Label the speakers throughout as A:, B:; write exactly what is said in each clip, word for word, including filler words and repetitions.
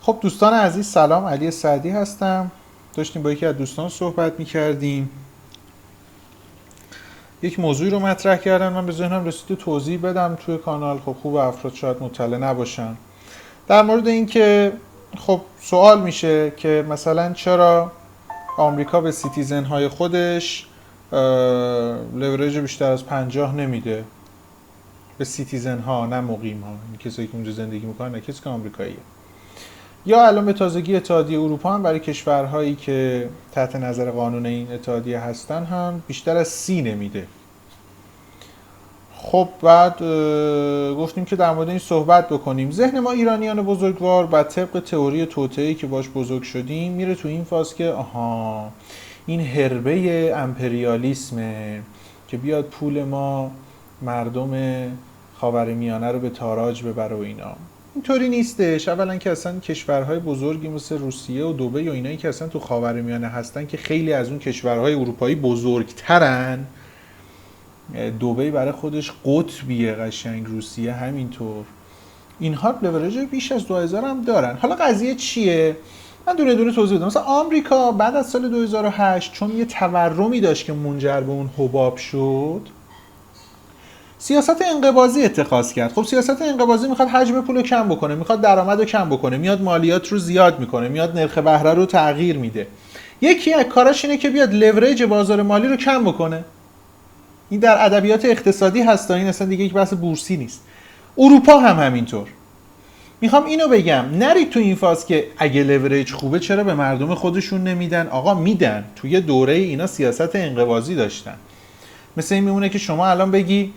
A: خب دوستان عزیز سلام، علی سعدی هستم. داشتیم با یکی از دوستان صحبت میکردیم، یک موضوعی رو مطرح کردن، من به ذهنم رسید توضیح بدم توی کانال. خب خوب افراد شاید مطلع نباشن در مورد این که خب سوال میشه که مثلا چرا آمریکا به سیتیزن های خودش لورج بیشتر از پنجاه نمیده، به سیتیزن ها نه مقیم ها، این کسایی که اونجا زندگی میکنن نه کسی که آمریکاییه. یا الان به تازگی اتحادیه اروپا هم برای کشورهایی که تحت نظر قانون این اتحادیه هستن هم بیشتر از سی نمیده. خب بعد گفتیم که در مورد این صحبت بکنیم. ذهن ما ایرانیان بزرگوار بر طبق تئوری توطئه‌ای که باش بزرگ شدیم میره تو این فاز که آها این حربه امپریالیسمه که بیاد پول ما مردم خاورمیانه رو به تاراج ببره و اینا. اینطوری نیستش. اولا که اصلا کشورهای بزرگی مثل روسیه و دبی و اینایی که اصلا تو خاورمیانه هستن که خیلی از اون کشورهای اروپایی بزرگترن. دبی برای خودش قطبیه قشنگ، روسیه همینطور. اینها لورج بیش از دو هزار هم دارن. حالا قضیه چیه؟ من دونه دونه توضیح بدم. مثلا آمریکا بعد از سال دو هزار و هشت چون یه تورمی داشت که منجر به اون حباب شد، سیاست انقباضی اتخاذ کرد. خب سیاست انقباضی میخواد حجم پول رو کم بکنه، میخواد درآمد رو کم بکنه، میاد مالیات رو زیاد میکنه، میاد نرخ بهره رو تغییر میده. یکی از کاراش اینه که بیاد لورج بازار مالی رو کم بکنه. این در ادبیات اقتصادی هست، این اصلا دیگه یک بحث بورسی نیست. اروپا هم همینطور. میخوام اینو بگم نرید تو این فاز که اگه لورج خوبه چرا به مردم خودشون نمیدن. آقا میدن. توی دوره اینا سیاست انقباضی داشتن. مثل این میمونه که شما الان بگی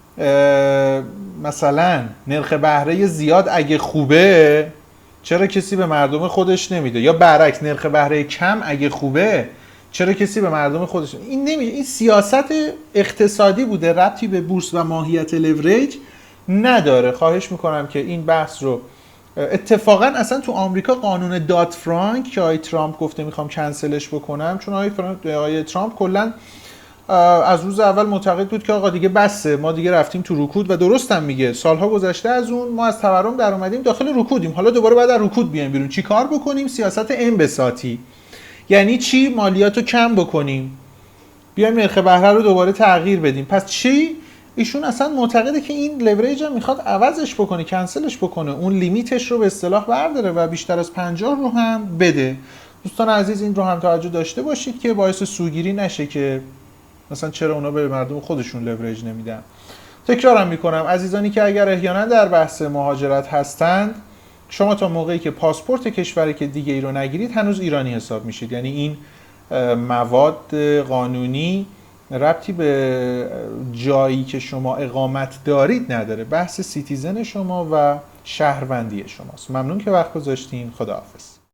A: مثلا نرخ بهره زیاد اگه خوبه چرا کسی به مردم خودش نمیده، یا برعکس نرخ بهره کم اگه خوبه چرا کسی به مردم خودش نمیده. این نمیشه. این سیاست اقتصادی بوده، ربطی به بورس و ماهیت لورج نداره. خواهش میکنم که این بحث رو اتفاقا اصلا تو آمریکا قانون داد فرانک که آقای ترامپ گفته میخوام کنسلش بکنم، چون آقای ترامپ کلا از روز اول معتقد بود که آقا دیگه بسه، ما دیگه رفتیم تو رکود و درست هم میگه. سالها گذشته از اون، ما از تورم در اومدیم داخل رکودیم، حالا دوباره بعد از رکود بیایم بیرون. چی کار بکنیم؟ سیاست انبساطی. یعنی چی؟ مالیاتو کم بکنیم، بیایم نرخ بهره رو دوباره تغییر بدیم. پس چی؟ ایشون اصلا معتقده که این لورج هم میخواد عوضش بکنه، کنسلش بکنه، اون لیمیتش رو به اصطلاح برداره و بیشتر از پنجاه رو هم بده. دوستان عزیز این رو هم توجه داشته باشید که باعث سوگیری نشه که مثلا چرا اونا به مردم خودشون لورج نمیدن. تکرارم میکنم عزیزانی که اگر احیانا در بحث مهاجرت هستند، شما تا موقعی که پاسپورت کشوری که دیگه ای رو نگیرید هنوز ایرانی حساب میشید. یعنی این مواد قانونی ربطی به جایی که شما اقامت دارید نداره. بحث سیتیزن شما و شهروندی شماست. ممنون که وقت گذاشتین. خداحافظ.